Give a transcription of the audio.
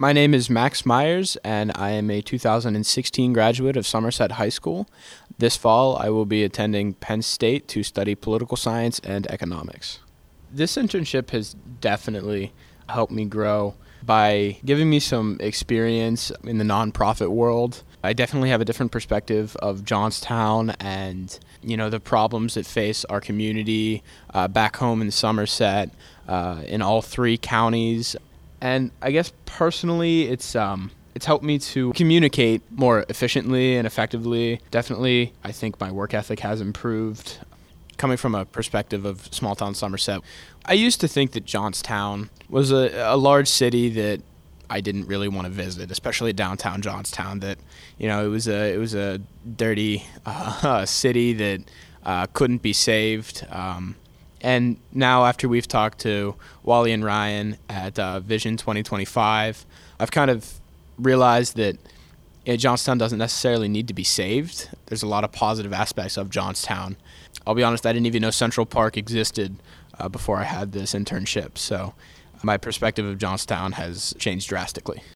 My name is Max Myers, and I am a 2016 graduate of Somerset High School. This fall, I will be attending Penn State to study political science and economics. This internship has definitely helped me grow by giving me some experience in the nonprofit world. I definitely have a different perspective of Johnstown and, the problems that face our community back home in Somerset, in all three counties. And I guess personally, it's helped me to communicate more efficiently and effectively. Definitely, I think my work ethic has improved. Coming from a perspective of small town Somerset, I used to think that Johnstown was a large city that I didn't really want to visit, especially downtown Johnstown. That it was a dirty city that couldn't be saved. And now, after we've talked to Wally and Ryan at Vision 2025, I've kind of realized that Johnstown doesn't necessarily need to be saved. There's a lot of positive aspects of Johnstown. I'll be honest, I didn't even know Central Park existed before I had this internship. So my perspective of Johnstown has changed drastically.